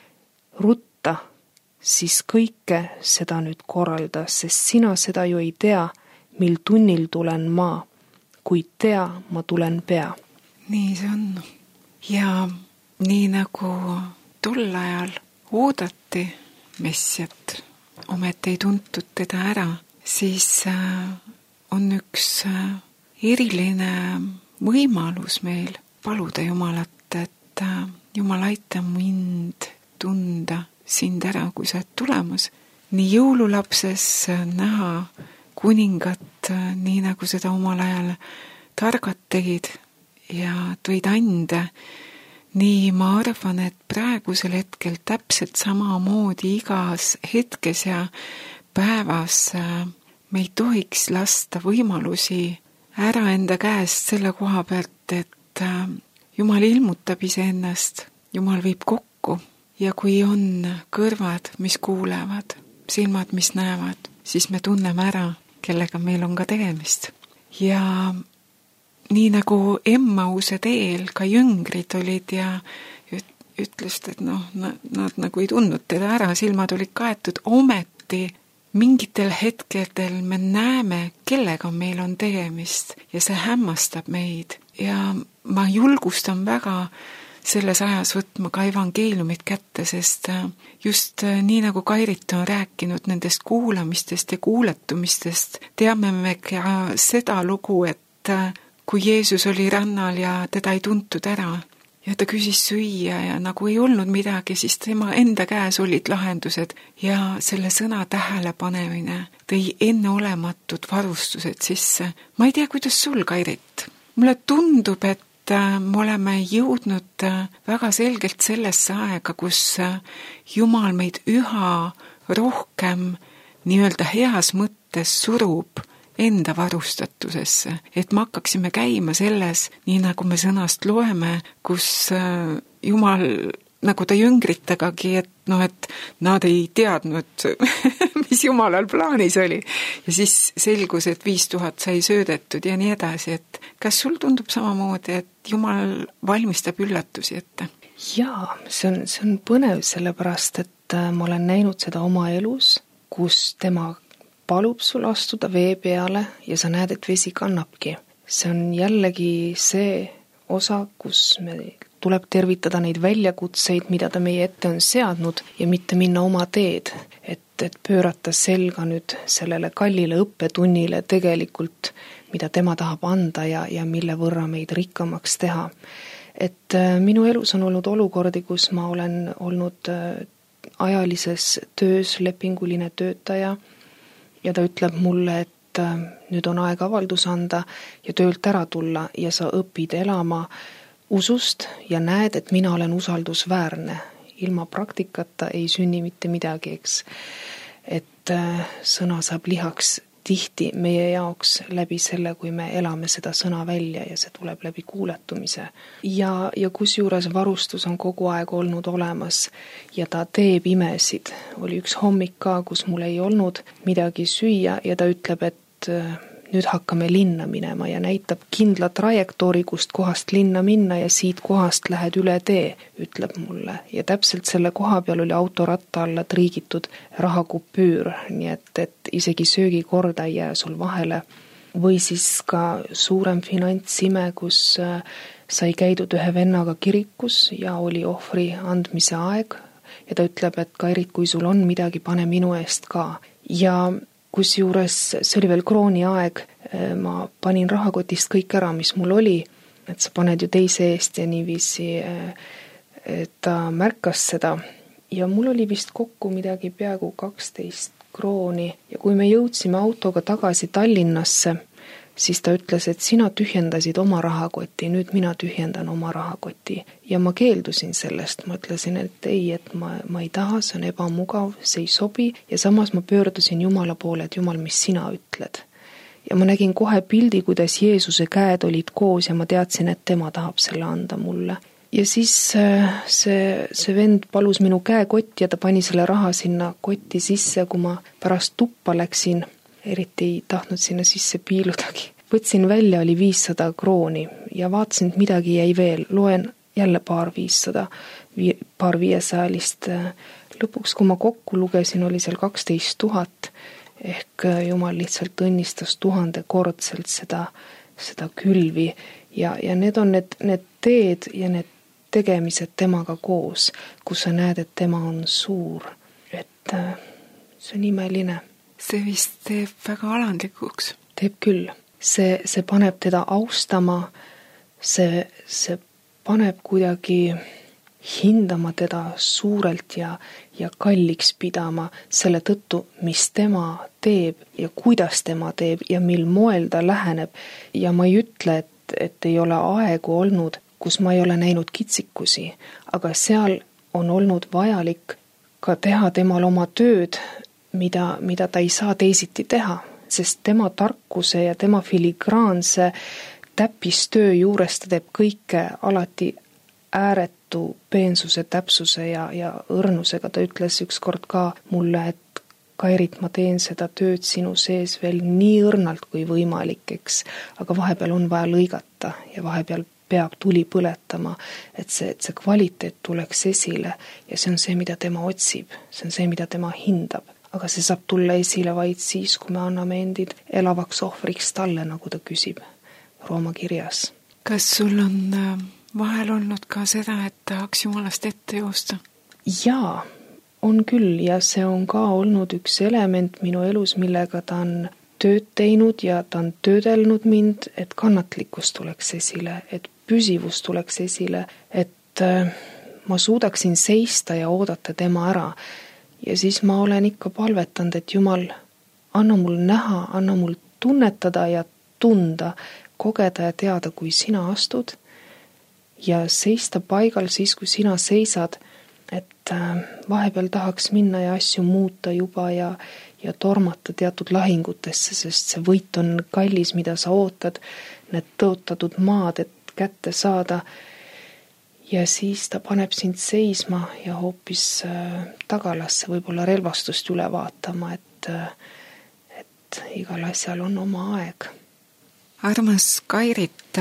rutta, siis kõike seda nüüd korralda, sest sina seda ju ei tea, mil tunnil tulen ma, kuid tea, ma tulen pea. Nii see on. Ja nii nagu tol ajal oodati Messiat, omet ei tuntud teda ära, siis on üks eriline võimalus meil paluda Jumalat, et Jumal, aita mind tunda sind ära, kui sa oled tulemas. Nii jõululapses näha kuningat, nii nagu seda omal ajal targad tegid ja tõid ande. Nii ma arvan, et praegusel hetkel täpselt samamoodi igas hetkes ja päevas me ei tohiks lasta võimalusi ära enda käest selle koha pealt, et Jumal ilmutab iseennast, Jumal viib kokku ja kui on kõrvad, mis kuulevad, silmad, mis näevad, siis me tunneme ära, kellega meil on ka tegemist. Ja nii nagu Emmause teel ka jüngrid olid ja ütlesid, et noh, nad, nad nagu ei tundnud teda ära, silmad olid kaetud, ometi mingitel hetkedel me näeme, kellega meil on tegemist ja see hämmastab meid. Ja ma julgustan väga selles ajas võtma ka evangeeliumit kätte, sest just nii nagu Kairit on rääkinud nendest kuulamistest ja kuuletumistest, teame me ka seda lugu, et kui Jeesus oli rannal ja teda ei tuntud ära ja ta küsis süüa ja nagu ei olnud midagi, siis tema enda käes olid lahendused ja selle sõna tähelepanemine tõi enneolematud varustused sisse. Ma ei tea, kuidas sul, Kairit. Mulle tundub, et me oleme jõudnud väga selgelt sellesse aega, kus Jumal meid üha rohkem nii-öelda heas mõttes surub enda varustatusesse, et me hakkaksime käima selles, nii nagu me sõnast loeme, kus Jumal, nagu ta jüngritagagi, et noh, et nad ei teadnud, mis Jumalal plaanis oli. Ja siis selgus, et viis tuhat sai söödetud ja nii edasi, et kas sul tundub samamoodi, et Jumal valmistab üllatusi ette? Jaa, see on, see on põnev sellepärast, et ma olen näinud seda oma elus, kus tema palub sul astuda vee peale ja sa näed, et vesi kannabki. See on jällegi see osa, kus me tuleb tervitada neid väljakutseid, mida ta meie ette on seadnud ja mitte minna oma teed, et, et pöörata selga nüüd sellele kallile õppetunnile tegelikult, mida tema tahab anda ja, ja mille võrra meid rikkamaks teha. Et minu elus on olnud olukordi, kus ma olen olnud ajalises töös lepinguline töötaja ja ta ütleb mulle, et nüüd on aeg avaldus anda ja töölt ära tulla ja sa õpid elama usust ja näed, et mina olen usaldusväärne. Ilma praktikata ei sünni mitte midagi, eks. Et sõna saab lihaks tihti meie jaoks läbi selle, kui me elame seda sõna välja ja see tuleb läbi kuuletumise. Ja, ja kusjuures varustus on kogu aeg olnud olemas ja ta teeb imesid. Oli üks hommik ka, kus mul ei olnud midagi süüa ja ta ütleb, et nüüd hakkame linna minema ja näitab kindla trajektoori, kust kohast linna minna ja siit kohast lähed üle tee, ütleb mulle. Ja täpselt selle koha peal oli autoratta alla triigitud rahakupüür, nii et, et isegi söögikorda ei jää sul vahele. Või siis ka suurem finantsime, kus sai käidud ühe vennaga kirikus ja oli ohvri andmise aeg ja ta ütleb, et Kairit, kui sul on midagi, pane minu eest ka. Ja kusjuures see oli veel krooni aeg, ma panin rahakotist kõik ära, mis mul oli, et sa paned ju teise eest ja niiviisi ta märkas seda. Ja mul oli vist kokku midagi peaaegu kaksteist krooni ja kui me jõudsime autoga tagasi Tallinnasse, siis ta ütles, et sina tühjendasid oma rahakoti, nüüd mina tühjendan oma rahakoti. Ja ma keeldusin sellest, ma ütlesin, et ei, et ma, ma ei taha, see on ebamugav, see ei sobi ja samas ma pöördusin Jumala poole, et Jumal, mis sina ütled. Ja ma nägin kohe pildi, kuidas Jeesuse käed olid koos ja ma teadsin, et tema tahab selle anda mulle. Ja siis see, see vend palus minu käekotti ja ta pani selle raha sinna kotti sisse, kui ma pärast tuppa läksin, eriti ei tahtnud sinna sisse piiludagi. Võtsin välja, oli viissada krooni ja vaatasin, et midagi jäi veel. Loen jälle paar viissada, paar viiesajalist. Lõpuks, kui ma kokku lugesin, oli seal kaksteist tuhat. Ehk Jumal lihtsalt õnnistas tuhandekordselt seda, seda külvi. Ja, ja need on need, need teed ja need tegemised temaga koos, kus sa näed, et tema on suur. Et see on imeline. See vist teeb väga alandlikuks. Teeb küll. See, see paneb teda austama see, see paneb kuidagi hindama teda suurelt ja, ja kalliks pidama selle tõttu, mis tema teeb ja kuidas tema teeb ja mil moel ta läheneb. Ja ma ei ütle, et, et ei ole aegu olnud, kus ma ei ole näinud kitsikusi, aga seal on olnud vajalik ka teha temal oma tööd, mida, mida ta ei saa teisiti teha, sest tema tarkuse ja tema filigraanse täppistöö juures ta teeb kõike alati ääretu peensuse, täpsuse ja, ja õrnusega. Ta ütles ükskord ka mulle, et Kairit, ma teen seda tööd sinu sees veel nii õrnalt kui võimalik, eks, aga vahepeal on vaja lõigata ja vahepeal peab tuli põletama, et see, et see kvaliteet tuleks esile ja see on see, mida tema otsib, see on see, mida tema hindab. Aga see saab tulla esile vaid siis, kui me anname endid elavaks ohvriks talle, nagu ta küsib Rooma kirjas. Kas sul on vahel olnud ka seda, et tahaks Jumalast ette joosta? Jaa, on küll ja see on ka olnud üks element minu elus, millega ta on tööd teinud ja ta on töödelnud mind, et kannatlikkus tuleks esile, et püsivus tuleks esile, et ma suudaksin seista ja oodata tema ära. Ja siis ma olen ikka palvetanud, et Jumal, anna mul näha, anna mul tunnetada ja tunda, kogeda ja teada, kui sina astud ja seista paigal siis, kui sina seisad, et vahepeal tahaks minna ja asju muuta juba ja, ja tormata teatud lahingutesse, sest see võit on kallis, mida sa ootad, need tõotatud maad, et kätte saada. Ja siis ta paneb sind seisma ja hoopis tagalasse võib-olla relvastust üle vaatama, et, et igal asjal on oma aeg. Armas Kairit,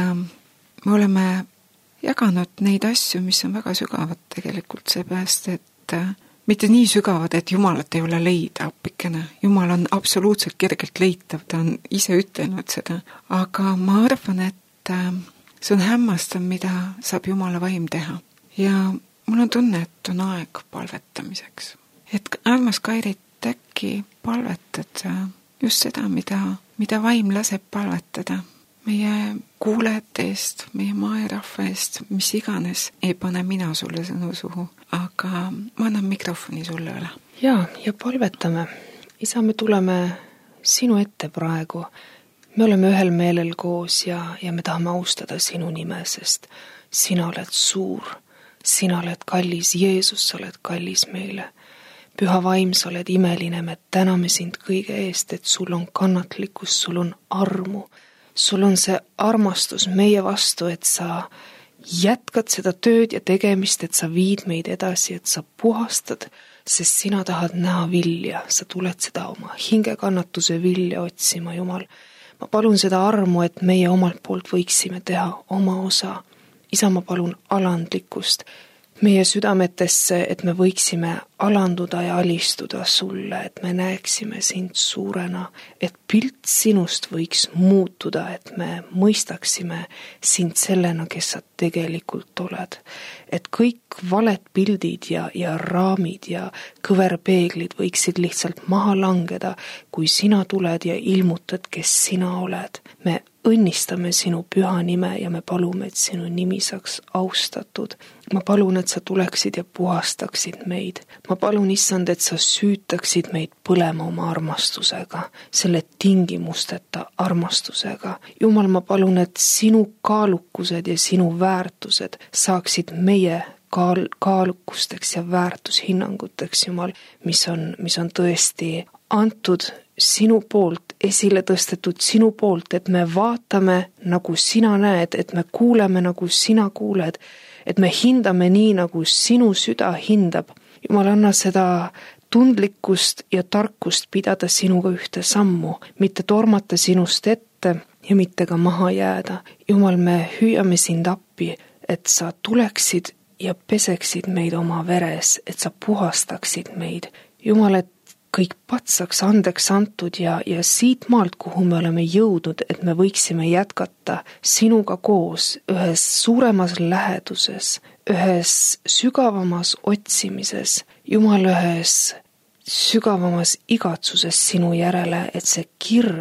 me oleme jaganud neid asju, mis on väga sügavad tegelikult seepärast, et mitte nii sügavad, et Jumalat ei ole leida appikene. Jumal on absoluutselt kergelt leitav, ta on ise ütelnud seda. Aga ma arvan, et see on hämmastav, mida saab Jumala vaim teha. Ja mul on tunne, et on aeg palvetamiseks. Et armas Kairit, äkki palvetad just seda, mida, mida vaim laseb palvetada. Meie kuulajate eest, meie maaerahva eest, mis iganes, ei pane mina sulle sõnu suhu, aga ma annan mikrofoni sulle üle. Jaa, ja palvetame. Isa, me tuleme sinu ette praegu. Me oleme ühel meelel koos ja, ja me tahame austada sinu nime, sest sina oled suur, sina oled kallis, Jeesus, sa oled kallis meile. Püha vaim, sa oled imeline, me täname sind kõige eest, et sul on kannatlikkus, sul on armu. Sul on see armastus meie vastu, et sa jätkad seda tööd ja tegemist, et sa viid meid edasi, et sa puhastad, sest sina tahad näha vilja, sa tuled seda oma hingekannatuse vilja otsima, Jumal. Ma palun seda armu, et meie omalt poolt võiksime teha oma osa. Isa, ma palun alandlikkust meie südametesse, et me võiksime alanduda ja alistuda sulle, et me näeksime sind suurena, et pilt sinust võiks muutuda, et me mõistaksime sind sellena, kes sa tegelikult oled. Et kõik valed pildid ja, ja raamid ja kõverpeeglid võiksid lihtsalt maha langeda, kui sina tuled ja ilmutad, kes sina oled. Me õnnistame sinu püha nime ja me palume, et sinu nimi saaks austatud. Ma palun, et sa tuleksid ja puhastaksid meid. Ma palun, issand, et sa süütaksid meid põlema oma armastusega, selle tingimusteta armastusega. Jumal, ma palun, et sinu kaalukused ja sinu väärtused saaksid meie kaal- kaalukusteks ja väärtushinnanguteks, Jumal, mis on, mis on tõesti antud sinu poolt, esile tõstetud sinu poolt, et me vaatame nagu sina näed, et me kuuleme nagu sina kuuled, et me hindame nii, nagu sinu süda hindab. Jumal, anna seda tundlikkust ja tarkust pidada sinuga ühte sammu, mitte tormata sinust ette ja mitte ka maha jääda. Jumal, me hüüame sind appi, et sa tuleksid ja peseksid meid oma veres, et sa puhastaksid meid. Jumal, et kõik patsaks andeks antud ja, ja siit maalt, kuhu me oleme jõudnud, et me võiksime jätkata sinuga koos ühes suuremas läheduses, ühes sügavamas otsimises, Jumal, ühes sügavamas igatsuses sinu järele, et see kirg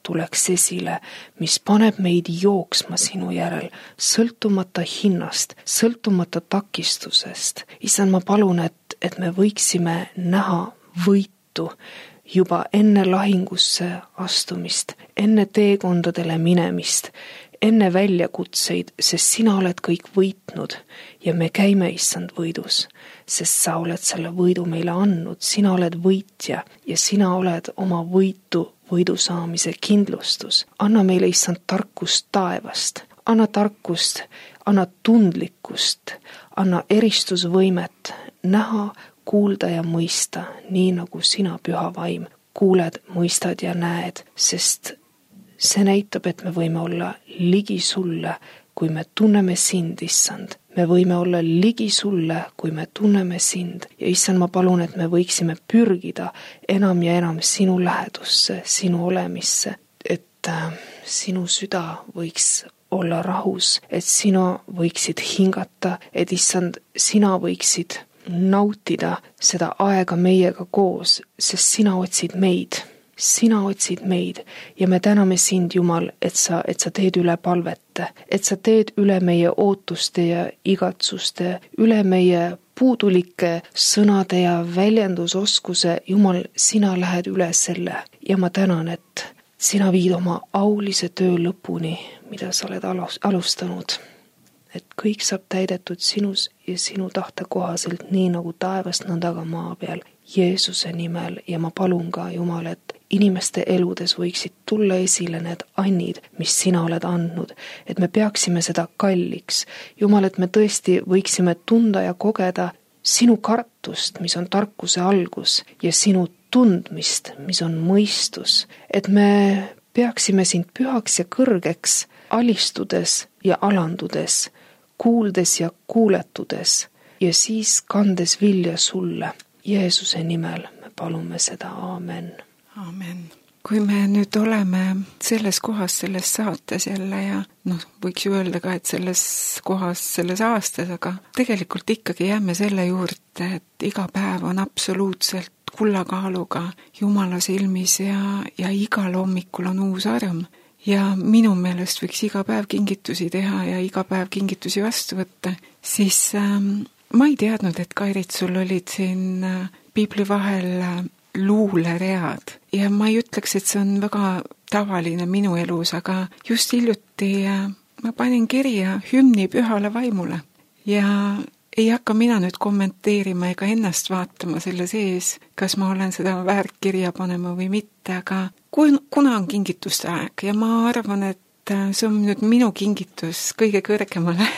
tuleks esile, mis paneb meid jooksma sinu järel, sõltumata hinnast, sõltumata takistusest. Issand, ma palun, et, et me võiksime näha võitu juba enne lahingusse astumist, enne teekondadele minemist, enne väljakutseid, sest sina oled kõik võitnud ja me käime, Issand, võidus, sest sa oled selle võidu meile andnud, sina oled võitja ja sina oled oma võitu võidu saamise kindlustus. Anna meile, Issand, tarkust taevast, anna tarkust, anna tundlikkust, anna eristusvõimet näha, kuulda ja mõista, nii nagu sina, Püha Vaim, kuuled, mõistad ja näed, sest see näitab, et me võime olla ligi sulle, kui me tunneme sind, Issand. Me võime olla ligi sulle, kui me tunneme sind. Ja Issand, ma palun, et me võiksime pürgida enam ja enam sinu lähedusse, sinu olemisse, et äh, sinu süda võiks olla rahus, et sina võiksid hingata, et Issand, sina võiksid nautida seda aega meiega koos, sest sina otsid meid. Sina otsid meid ja me täname sind, Jumal, et sa, et sa teed üle palvete, et sa teed üle meie ootuste ja igatsuste, üle meie puudulike sõnade ja väljendusoskuse. Jumal, sina lähed üle selle ja ma tänan, et sina viid oma aulise töö lõpuni, mida sa oled alustanud. Et kõik saab täidetud sinus ja sinu tahte kohaselt, nii nagu taevast nõnda ka maa peal, Jeesuse nimel. Ja ma palun ka, Jumal, et inimeste eludes võiksid tulla esile need annid, mis sina oled andnud, et me peaksime seda kalliks. Jumal, et me tõesti võiksime tunda ja kogeda sinu kartust, mis on tarkuse algus, ja sinu tundmist, mis on mõistus, et me peaksime sind pühaks ja kõrgeks, alistudes ja alandudes, kuuldes ja kuuletudes ja siis kandes vilja sulle. Jeesuse nimel me palume seda, aamen. Aamen. Kui me nüüd oleme selles kohas, selles saates jälle ja noh, võiks ju öelda ka, et selles kohas, selles aastas, aga tegelikult ikkagi jääme selle juurde, et iga päev on absoluutselt kullakaaluga Jumala silmis ja, ja igal hommikul on uus arm. Ja minu meelest võiks iga päev kingitusi teha ja iga päev kingitusi vastu võtta, siis ähm, ma ei teadnud, et Kairit, sul olid siin äh, piibli vahel äh, luuleread ja ma ei ütleks, et see on väga tavaline minu elus, aga just hiljuti äh, ma panin kirja hümni Pühale Vaimule ja ei hakka mina nüüd kommenteerima ega ennast vaatama selle sees, kas ma olen seda väärt kirja panema või mitte, aga kun, kuna on kingituste aeg ja ma arvan, et see on nüüd minu kingitus kõige kõrgemale,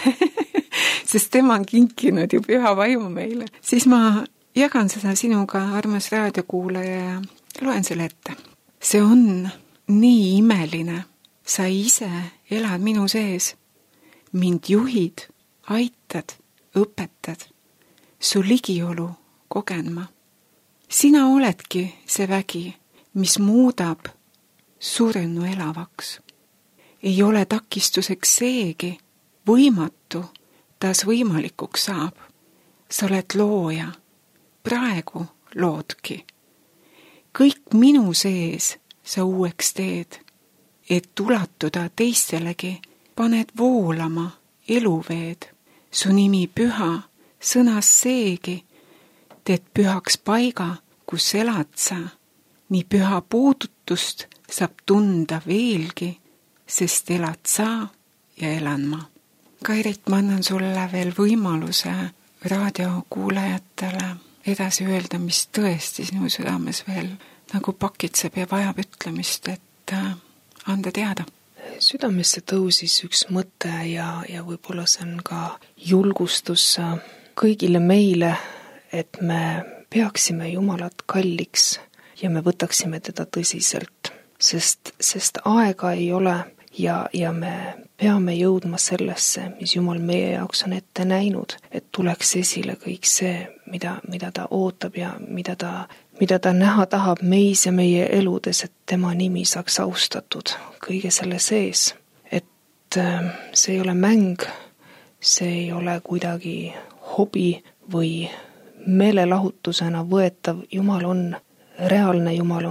sest tema on kinkinud ju Püha Vaimu meile, siis ma jagan seda sinuga, armas raadiokuulaja, ja loen selle ette. See on nii imeline, sa ise elad minu sees, mind juhid, aitad, õpetad, su ligiolu kogen ma. Sina oledki see vägi, mis muudab surnu elavaks. Ei ole takistuseks seegi, võimatu taas võimalikuks saab. Sa oled looja, praegu loodki. Kõik minu sees sa uueks teed, et ulatuda teistelegi, paned voolama eluveed. Su nimi püha, sõnas seegi, teed pühaks paiga, kus elad sa. Nii püha puudutust saab tunda veelgi, sest elad sa ja elan ma. Kairit, ma annan sulle veel võimaluse raadiokuulajatele edasi öelda, mis tõesti sinu südames veel nagu pakitseb ja vajab ütlemist, et anda teada. Südamesse tõusis üks mõte ja, ja võib-olla see on ka julgustus kõigile meile, et me peaksime Jumalat kalliks ja me võtaksime teda tõsiselt, sest, sest aega ei ole ja, ja me peame jõudma sellesse, mis Jumal meie jaoks on ette näinud, et tuleks esile kõik see, mida, mida ta ootab ja mida ta mida ta näha tahab meis ja meie eludes, et tema nimi saaks austatud kõige selle sees. Et see ei ole mäng, see ei ole kuidagi hobi või meelelahutusena võetav. Jumal on reaalne, Jumal on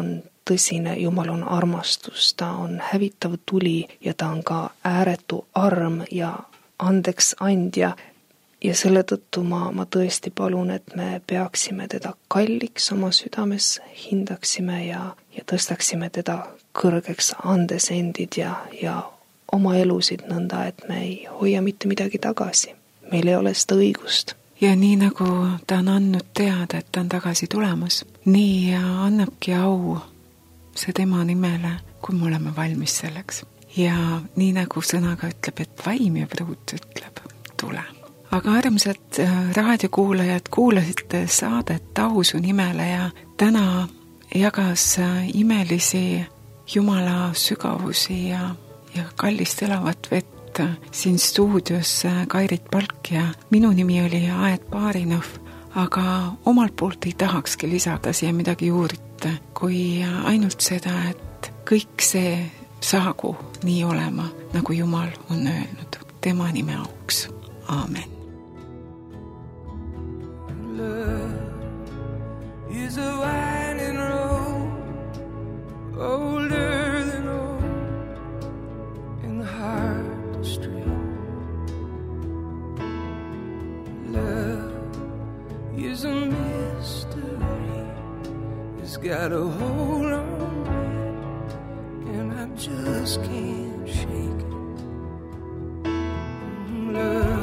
tõsine, Jumal on armastus, ta on hävitav tuli ja ta on ka ääretu arm ja andeks andja. Ja selle tõttu ma, ma tõesti palun, et me peaksime teda kalliks oma südames, hindaksime ja, ja tõstaksime teda kõrgeks, andes endid ja, ja oma elusid nõnda, et me ei hoia mitte midagi tagasi. Meil ei ole seda õigust. Ja nii nagu ta on andnud teada, et ta on tagasi tulemas, nii annabki au see tema nimele, kui me oleme valmis selleks. Ja nii nagu sõnaga ütleb, et vaim ja pruut ütleb, tule. Aga armsad raadiokuulajad, kuulasite saadet Au su nimele ja täna jagas imelisi Jumala sügavusi ja, ja kallist elavat vett siin stuudios Kairit Palk ja minu nimi oli Aet Baarinov, aga omalt poolt ei tahakski lisada siia midagi juurde, kui ainult seda, et kõik see saagu nii olema, nagu Jumal on öelnud, tema nime auks. Aamen. Love is a winding road, older than old, and hard to stray. Love is a mystery, it's got a hold on me, and I just can't shake it. Love.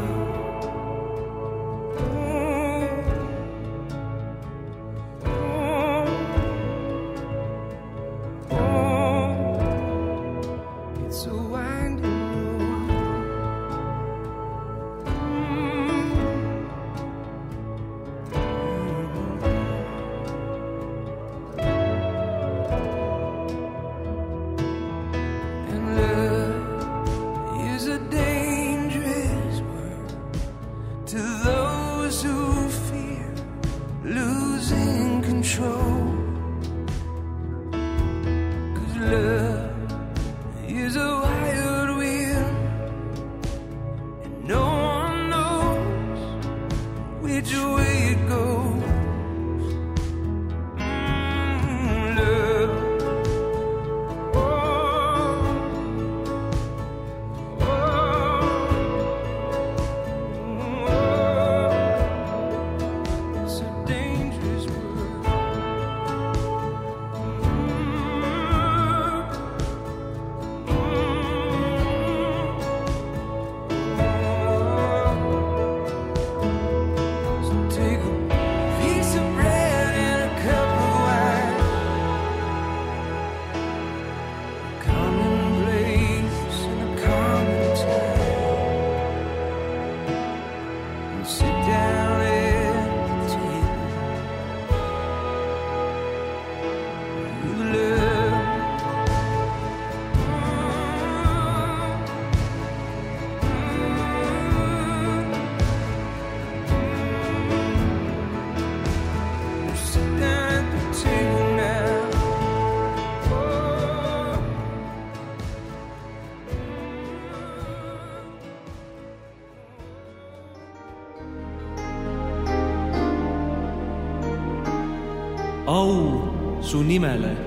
Au su nimele.